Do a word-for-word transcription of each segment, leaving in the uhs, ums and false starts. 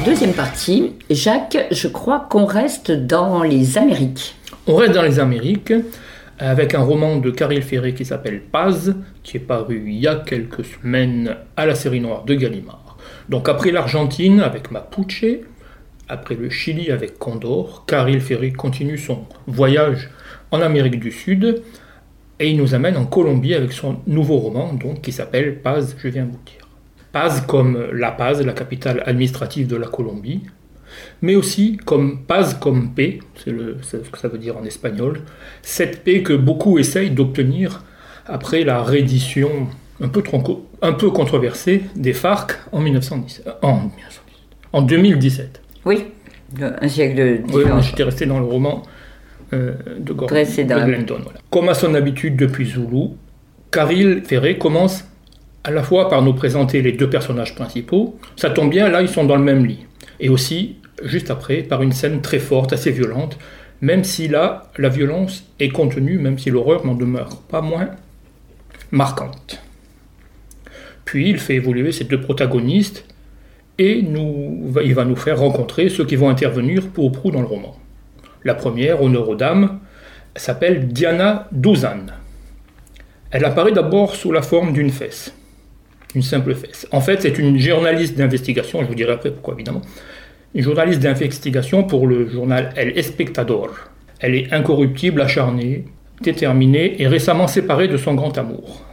deuxième partie. Jacques, je crois qu'on reste dans les Amériques. On reste dans les Amériques avec un roman de Caril Ferré qui s'appelle Paz, qui est paru il y a quelques semaines à la série noire de Gallimard. Donc après l'Argentine avec Mapuche, après le Chili avec Condor, Caril Ferré continue son voyage en Amérique du Sud et il nous amène en Colombie avec son nouveau roman donc, qui s'appelle Paz, je viens vous dire. Paz comme La Paz, la capitale administrative de la Colombie, mais aussi comme Paz comme paix, c'est, le, c'est ce que ça veut dire en espagnol, cette paix que beaucoup essayent d'obtenir après la reddition un peu, tronco, un peu controversée des FARC en, mille neuf cent dix, en, en deux mille dix-sept. Oui, un siècle de différence. Oui, moi, j'étais resté dans le roman euh, de, Gordon, de Glenton. Voilà. Comme à son habitude depuis Zulu, Caril Ferré commence à la fois par nous présenter les deux personnages principaux. Ça tombe bien, là, ils sont dans le même lit. Et aussi, juste après, par une scène très forte, assez violente, même si là, la violence est contenue, même si l'horreur n'en demeure pas moins marquante. Puis, il fait évoluer ces deux protagonistes, et nous, il va nous faire rencontrer ceux qui vont intervenir peu ou prou dans le roman. La première, honneur aux dames, s'appelle Diana Douzan. Elle apparaît d'abord sous la forme d'une fesse, une simple fesse. En fait, c'est une journaliste d'investigation, je vous dirai après pourquoi évidemment, une journaliste d'investigation pour le journal El Espectador. Elle est incorruptible, acharnée, déterminée et récemment séparée de son grand amour.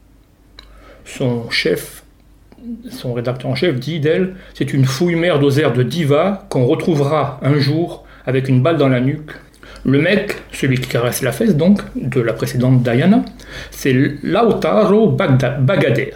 Son chef, son rédacteur en chef dit d'elle, c'est une fouille-mère d'Osaire de diva qu'on retrouvera un jour avec une balle dans la nuque. Le mec, celui qui caresse la fesse donc, de la précédente Diana, c'est Lautaro Bagader.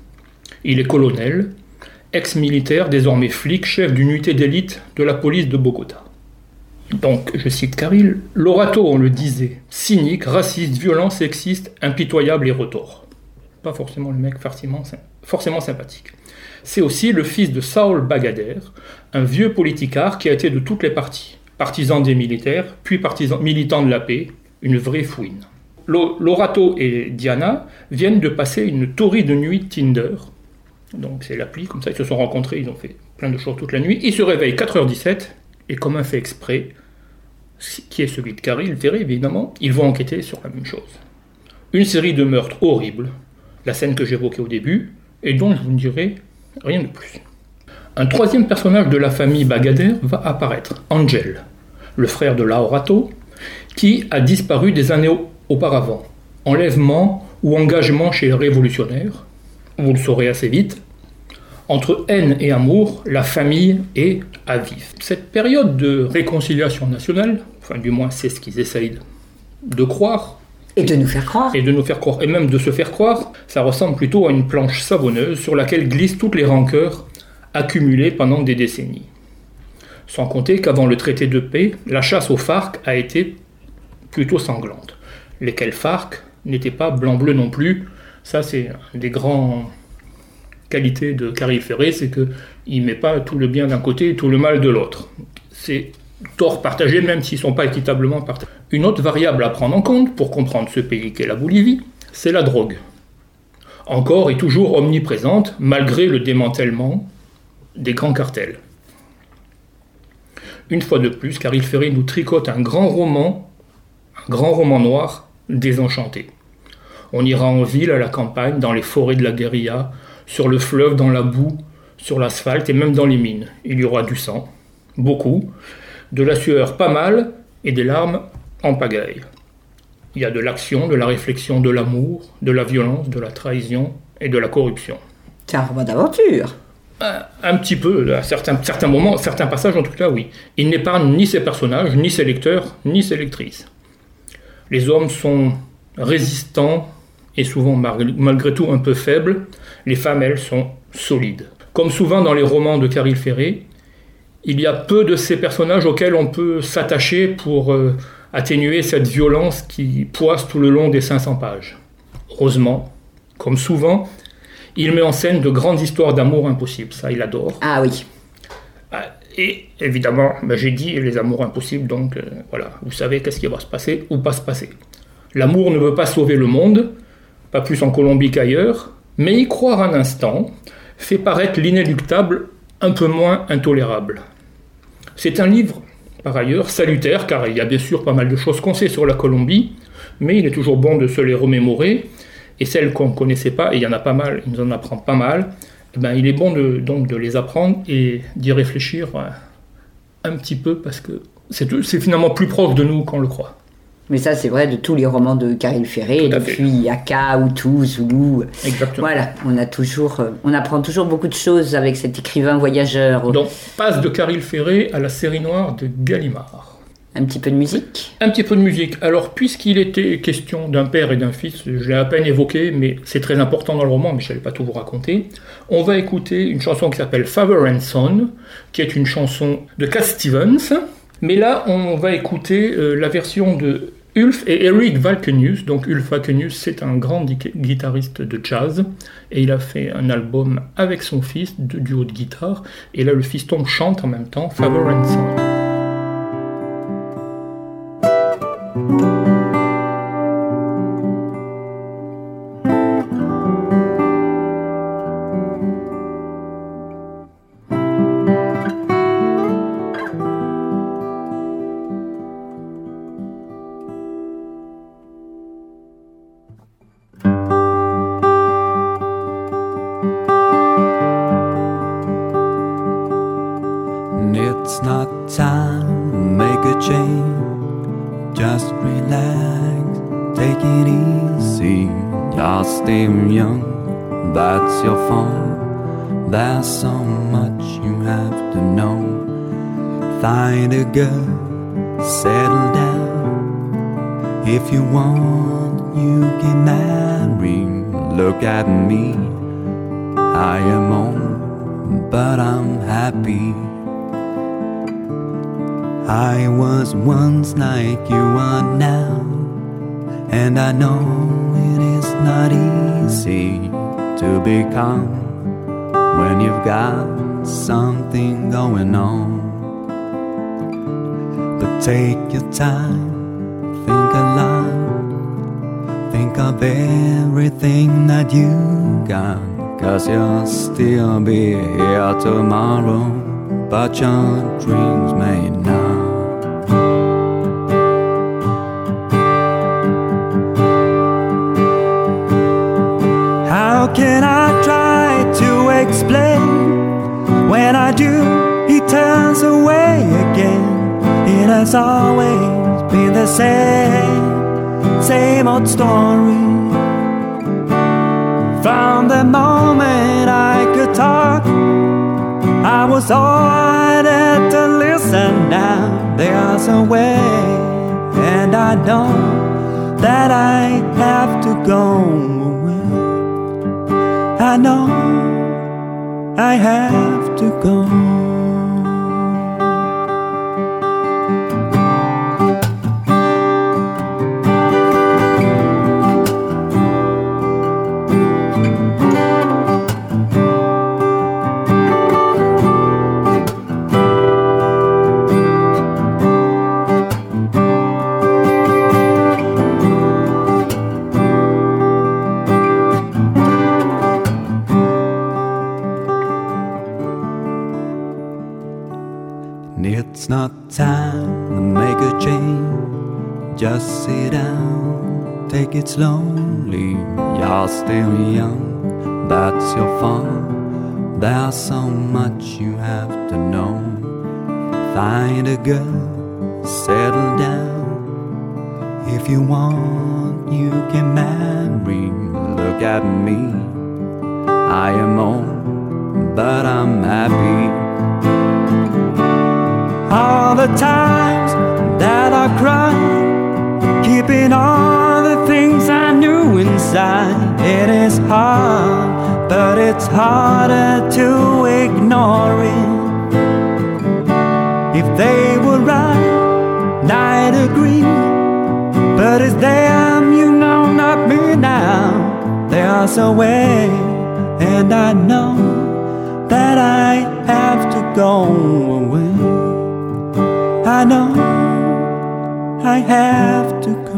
Il est colonel, ex-militaire, désormais flic, chef d'une unité d'élite de la police de Bogota. Donc, je cite Caril, l'orato, on le disait, cynique, raciste, violent, sexiste, impitoyable et retors. Pas forcément le mec forcément, forcément sympathique. C'est aussi le fils de Saul Bagader, un vieux politicard qui a été de toutes les parties. Partisan des militaires, puis partisan, militant de la paix, une vraie fouine. L'orato et Diana viennent de passer une torride nuit Tinder. Donc c'est l'appli, comme ça ils se sont rencontrés, ils ont fait plein de choses toute la nuit. Ils se réveillent quatre heures dix-sept, et comme un fait exprès, qui est celui de Caril Ferré évidemment, ils vont enquêter sur la même chose. Une série de meurtres horribles, la scène que j'évoquais au début, et dont je vous ne dirai rien de plus. Un troisième personnage de la famille Bagader va apparaître, Angel, le frère de Laurato, qui a disparu des années auparavant. Enlèvement ou engagement chez les révolutionnaires, vous le saurez assez vite. Entre haine et amour, la famille est à vif. Cette période de réconciliation nationale, enfin du moins c'est ce qu'ils essayent de croire, et de nous faire croire. Et de nous faire croire, et même de se faire croire, ça ressemble plutôt à une planche savonneuse sur laquelle glissent toutes les rancœurs accumulées pendant des décennies. Sans compter qu'avant le traité de paix, la chasse aux FARC a été plutôt sanglante. Lesquels FARC n'étaient pas blanc-bleu non plus. Ça, c'est une des grandes qualités de Caril Ferré, c'est qu'il ne met pas tout le bien d'un côté et tout le mal de l'autre. C'est tort partagé, même s'ils ne sont pas équitablement partagés. Une autre variable à prendre en compte pour comprendre ce pays qu'est la Bolivie, c'est la drogue. Encore et toujours omniprésente, malgré le démantèlement des grands cartels. Une fois de plus, Caril Ferré nous tricote un grand roman, un grand roman noir désenchanté. On ira en ville, à la campagne, dans les forêts de la guérilla, sur le fleuve, dans la boue, sur l'asphalte et même dans les mines. Il y aura du sang, beaucoup, de la sueur pas mal et des larmes en pagaille. Il y a de l'action, de la réflexion, de l'amour, de la violence, de la trahison et de la corruption. C'est un roman d'aventure. Un, un petit peu, à certains, certains moments, certains passages en tout cas, oui. Il n'épargne ni ses personnages, ni ses lecteurs, ni ses lectrices. Les hommes sont résistants et souvent malgré tout un peu faibles. Les femmes, elles, sont solides. Comme souvent dans les romans de Caril Ferré, il y a peu de ces personnages auxquels on peut s'attacher pour euh, atténuer cette violence qui poisse tout le long des cinq cents pages. Heureusement, comme souvent, il met en scène de grandes histoires d'amour impossibles. Ça, il adore. Ah oui. Et évidemment, ben, j'ai dit les amours impossibles, donc euh, voilà, vous savez qu'est-ce qui va se passer ou pas se passer. L'amour ne veut pas sauver le monde, pas plus en Colombie qu'ailleurs, mais y croire un instant fait paraître l'inéluctable un peu moins intolérable. C'est un livre, par ailleurs, salutaire, car il y a bien sûr pas mal de choses qu'on sait sur la Colombie, mais il est toujours bon de se les remémorer, et celles qu'on ne connaissait pas, et il y en a pas mal, il nous en apprend pas mal, eh ben, il est bon de, donc de les apprendre et d'y réfléchir un petit peu, parce que c'est, c'est finalement plus proche de nous qu'on le croit. Mais ça, c'est vrai de tous les romans de Caril Ferré, depuis Aka, Hutu, Zoulou. Exactement. Voilà, on, a toujours, on apprend toujours beaucoup de choses avec cet écrivain voyageur. Donc, passe de Caril Ferré à la série noire de Gallimard. Un petit peu de musique. Un petit peu de musique. Alors, puisqu'il était question d'un père et d'un fils, je l'ai à peine évoqué, mais c'est très important dans le roman, mais je ne vais pas tout vous raconter. On va écouter une chanson qui s'appelle Father and Son, qui est une chanson de Cat Stevens. Mais là, on va écouter euh, la version de Ulf et Eric Valkenius. Donc Ulf Valkenius, c'est un grand guitariste de jazz, et il a fait un album avec son fils, de duo de guitare, et là le fiston chante en même temps Father and Son. There's so much you have to know. Find a girl, settle down. If you want, you can marry. Look at me, I am old, but I'm happy. I was once like you are now, and I know it is not easy to be calm when you've got something going on. But take your time, think a lot, think of everything that you got, 'cause you'll still be here tomorrow, but your dreams may not. How can I try to explain? When I do, he turns away again. It has always been the same, same old story. From the moment I could talk, I was ordered to listen. Now there's a way, and I know that I have to go away. I know I have to go. It's not time to make a change. Just sit down, take it slowly. You're still young, that's your fault. There's so much you have to know. Find a girl, settle down. If you want, you can marry. Look at me, I am old, but I'm happy. All the times that I cried, keeping all the things I knew inside. It is hard, but it's harder to ignore it. If they were right, I'd agree, but it's them, you know, not me now. There's a way, and I know that I have to go away. I know I have to go.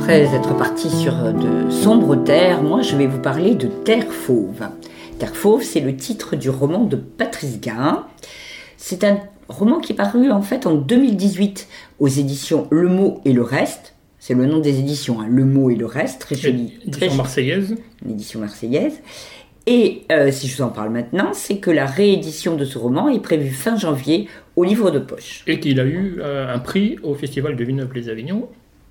Après être parti sur de sombres terres, moi je vais vous parler de Terre Fauve. Terre Fauve, c'est le titre du roman de Patrice Gain. C'est un roman qui est paru en fait en deux mille dix-huit aux éditions Le Mot et le Reste. C'est le nom des éditions, hein, Le Mot et le Reste, très joli. Édition marseillaise. Une édition marseillaise. Et euh, si je vous en parle maintenant, c'est que la réédition de ce roman est prévue fin janvier au livre de poche. Et qu'il a eu euh, un prix au Festival de Villeneuve-les-Avignon.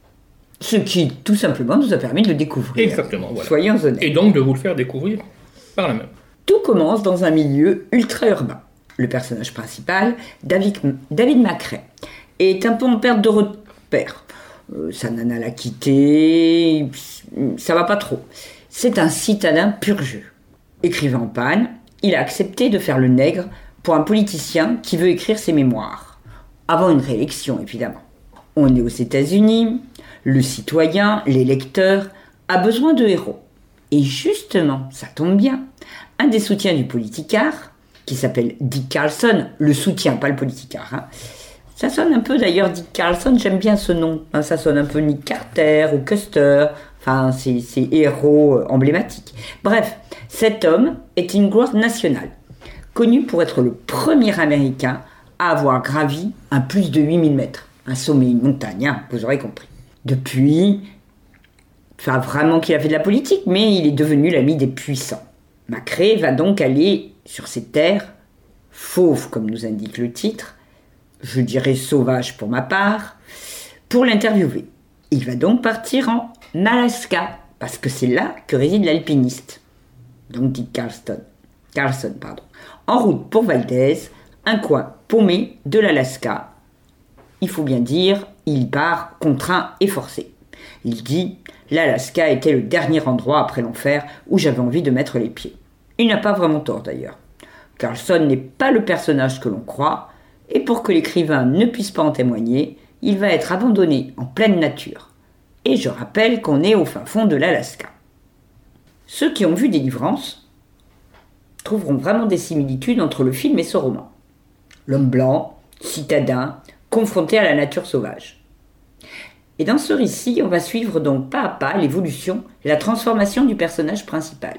Ce qui, tout simplement, nous a permis de le découvrir. Exactement, voilà. Soyons honnêtes. Et donc de vous le faire découvrir par la même. Tout commence dans un milieu ultra-urbain. Le personnage principal, David, David Macrae, est un peu en perte de repère. Euh, sa nana l'a quitté, ça va pas trop. C'est un citadin pur jeu. Écrivain en panne, il a accepté de faire le nègre pour un politicien qui veut écrire ses mémoires. Avant une réélection, évidemment. On est aux États-Unis, le citoyen, l'électeur, a besoin de héros. Et justement, ça tombe bien, un des soutiens du politicard, qui s'appelle Dick Carlson, le soutien, pas le politicard, hein. Ça sonne un peu d'ailleurs, Dick Carlson, j'aime bien ce nom, hein, ça sonne un peu Nick Carter ou Custer, enfin c'est, c'est héros emblématiques. Bref, cet homme est une gloire nationale, connu pour être le premier Américain à avoir gravi un plus de huit mille mètres, un sommet, une montagne, hein, vous aurez compris. Depuis, enfin vraiment qu'il a fait de la politique, mais il est devenu l'ami des puissants. Macrae va donc aller sur ces terres, fauves comme nous indique le titre, je dirais sauvages pour ma part, pour l'interviewer. Il va donc partir en Alaska, parce que c'est là que réside l'alpiniste. Donc dit Carlson, Carlson, pardon. En route pour Valdez, un coin paumé de l'Alaska. Il faut bien dire, il part contraint et forcé. Il dit « L'Alaska était le dernier endroit après l'enfer où j'avais envie de mettre les pieds. » Il n'a pas vraiment tort d'ailleurs. Carlson n'est pas le personnage que l'on croit, et pour que l'écrivain ne puisse pas en témoigner, il va être abandonné en pleine nature. Et je rappelle qu'on est au fin fond de l'Alaska. Ceux qui ont vu Délivrance trouveront vraiment des similitudes entre le film et ce roman. L'homme blanc, citadin, confronté à la nature sauvage. Et dans ce récit, on va suivre donc pas à pas l'évolution et la transformation du personnage principal.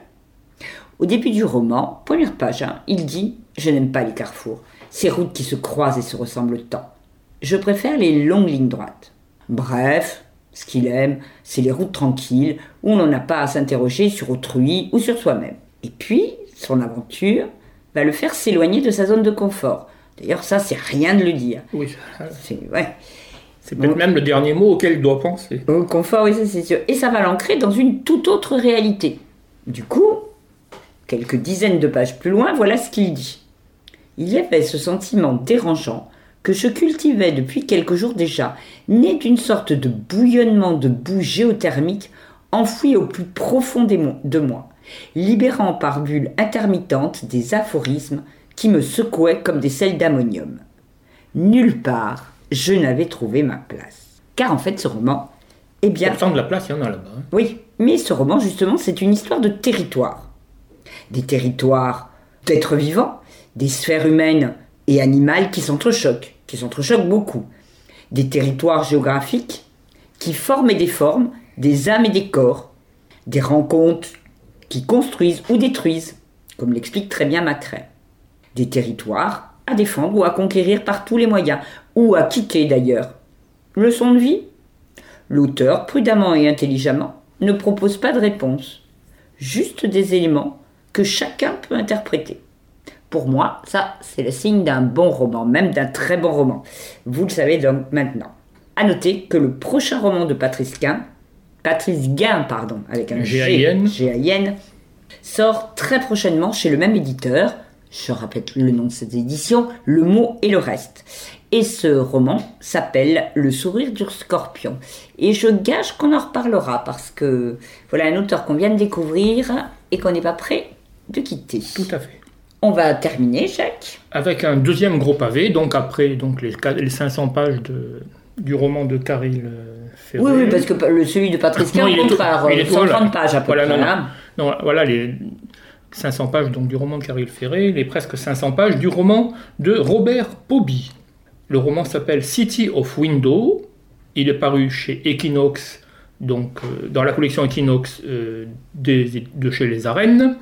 Au début du roman, première page, hein, il dit « Je n'aime pas les carrefours, ces routes qui se croisent et se ressemblent tant. Je préfère les longues lignes droites. » Bref, ce qu'il aime, c'est les routes tranquilles où on n'a pas à s'interroger sur autrui ou sur soi-même. Et puis, son aventure va le faire s'éloigner de sa zone de confort. D'ailleurs, ça, c'est rien de le dire. Oui, c'est, ouais. c'est peut-être bon, même le dernier mot auquel il doit penser. Au confort, oui, ça c'est sûr. Et ça va l'ancrer dans une toute autre réalité. Du coup, quelques dizaines de pages plus loin, voilà ce qu'il dit. Il y avait ce sentiment dérangeant que je cultivais depuis quelques jours déjà, né d'une sorte de bouillonnement de boue géothermique enfoui au plus profond de moi, libérant par bulles intermittentes des aphorismes qui me secouaient comme des sels d'ammonium. Nulle part, je n'avais trouvé ma place. Car en fait, ce roman, eh bien... Pourtant, de la place, il y en a là-bas. Hein. Oui, mais ce roman, justement, c'est une histoire de territoire. Des territoires d'êtres vivants, des sphères humaines et animales qui s'entrechoquent, qui s'entrechoquent beaucoup. Des territoires géographiques qui forment et déforment des âmes et des corps. Des rencontres qui construisent ou détruisent, comme l'explique très bien Macrae. Des territoires à défendre ou à conquérir par tous les moyens, ou à quitter d'ailleurs. Leçon de vie ? L'auteur, prudemment et intelligemment, ne propose pas de réponse, juste des éléments que chacun peut interpréter. Pour moi, ça, c'est le signe d'un bon roman, même d'un très bon roman. Vous le savez donc maintenant. À noter que le prochain roman de Patrice Gain, Patrice Gain, pardon, avec un G, G A I N, sort très prochainement chez le même éditeur. Je répète le nom de cette édition, Le Mot et le Reste. Et ce roman s'appelle Le Sourire du Scorpion. Et je gage qu'on en reparlera parce que voilà un auteur qu'on vient de découvrir et qu'on n'est pas prêt de quitter. Tout à fait. On va terminer, Jacques. Avec un deuxième gros pavé, donc après donc les, les cinq cents pages de, du roman de Caril Ferré. Oui, oui, parce que le, celui de Patrice Gain, au contraire, cent trente pages à peu voilà, près. Non, non. non, voilà les cinq cents pages donc, du roman de Caril Ferré, les presque cinq cents pages du roman de Robert Pauby. Le roman s'appelle City of Window. Il est paru chez Equinox donc euh, dans la collection Equinox euh, des, de chez les Arènes,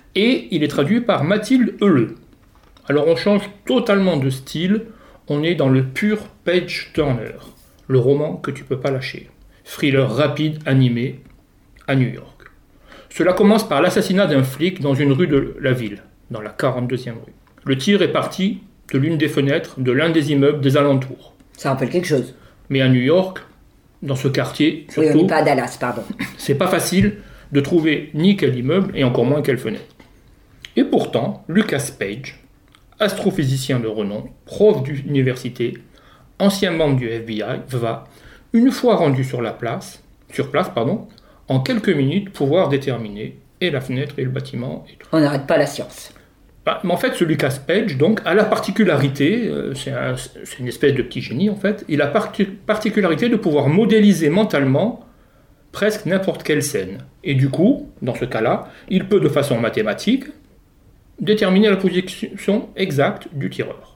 et il est traduit par Mathilde Heuleux. Alors on change totalement de style, on est dans le pur page-turner, le roman que tu peux pas lâcher. Thriller rapide, animé, à New York. Cela commence par l'assassinat d'un flic dans une rue de la ville, dans la quarante-deuxième rue. Le tir est parti de l'une des fenêtres de l'un des immeubles des alentours. Ça rappelle quelque chose. Mais à New York, dans ce quartier, surtout, oui, on n'est pas à Dallas, pardon. C'est pas facile de trouver ni quel immeuble et encore moins quelle fenêtre. Et pourtant, Lucas Page, astrophysicien de renom, prof d'université, ancien membre du F B I, va, une fois rendu sur la place, sur place, pardon, en quelques minutes pouvoir déterminer et la fenêtre et le bâtiment. Et tout. On n'arrête pas la science. Bah, mais en fait, ce Lucas Page donc, a la particularité, euh, c'est, un, c'est une espèce de petit génie en fait, il a la parti- particularité de pouvoir modéliser mentalement presque n'importe quelle scène. Et du coup, dans ce cas-là, il peut de façon mathématique déterminer la position exacte du tireur.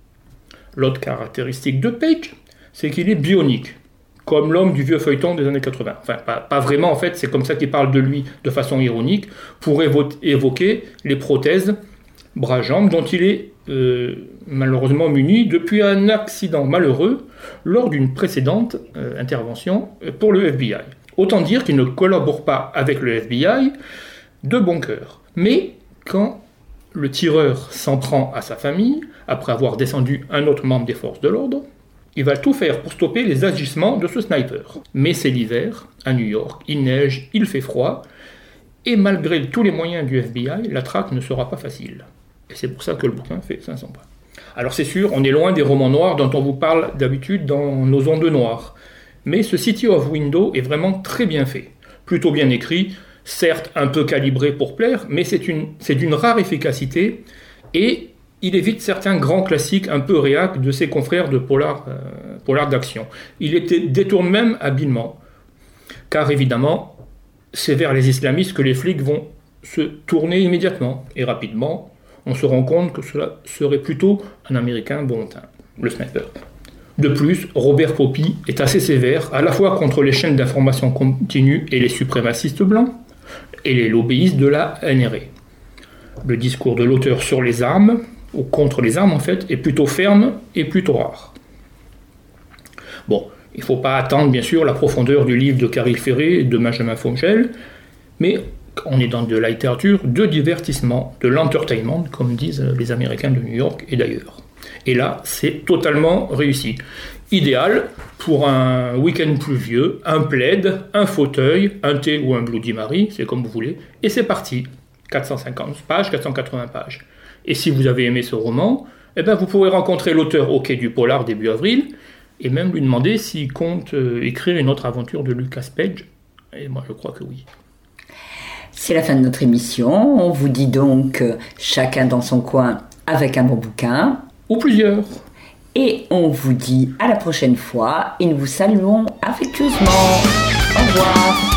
L'autre caractéristique de Page, c'est qu'il est bionique, comme l'homme du vieux feuilleton des années quatre-vingts. Enfin, pas, pas vraiment en fait, c'est comme ça qu'il parle de lui de façon ironique, pour évo- évoquer les prothèses bras-jambes dont il est euh, malheureusement muni depuis un accident malheureux lors d'une précédente euh, intervention pour le F B I. Autant dire qu'il ne collabore pas avec le F B I de bon cœur. Mais quand le tireur s'en prend à sa famille, après avoir descendu un autre membre des forces de l'ordre, il va tout faire pour stopper les agissements de ce sniper. Mais c'est l'hiver, à New York, il neige, il fait froid, et malgré tous les moyens du F B I, la traque ne sera pas facile. Et c'est pour ça que le bouquin fait cinq cents pages. Alors c'est sûr, on est loin des romans noirs dont on vous parle d'habitude dans nos ondes noires. Mais ce City of Window est vraiment très bien fait. Plutôt bien écrit, certes un peu calibré pour plaire, mais c'est, une, c'est d'une rare efficacité et il évite certains grands classiques un peu réac de ses confrères de polar, euh, polar d'action. Il était, détourne même habilement, car évidemment, c'est vers les islamistes que les flics vont se tourner immédiatement et rapidement. On se rend compte que cela serait plutôt un Américain bon teint, le sniper. De plus, Robert Poppy est assez sévère, à la fois contre les chaînes d'information continue et les suprémacistes blancs, et les lobbyistes de la N R A. Le discours de l'auteur sur les armes, ou contre les armes en fait, est plutôt ferme et plutôt rare. Bon, il ne faut pas attendre bien sûr la profondeur du livre de Caril Ferré et de Benjamin Fongel, mais on est dans de la littérature de divertissement, de l'entertainment, comme disent les Américains de New York et d'ailleurs. Et là, c'est totalement réussi. Idéal pour un week-end pluvieux, un plaid, un fauteuil, un thé ou un Bloody Mary, c'est comme vous voulez, et c'est parti. quatre cent cinquante pages, quatre cent quatre-vingts pages. Et si vous avez aimé ce roman, eh ben vous pourrez rencontrer l'auteur au Quai du Polar début avril, et même lui demander s'il compte euh, écrire une autre aventure de Lucas Page. Et moi, je crois que oui. C'est la fin de notre émission. On vous dit donc euh, chacun dans son coin avec un bon bouquin. Ou plusieurs. Et on vous dit à la prochaine fois et nous vous saluons affectueusement. Au revoir.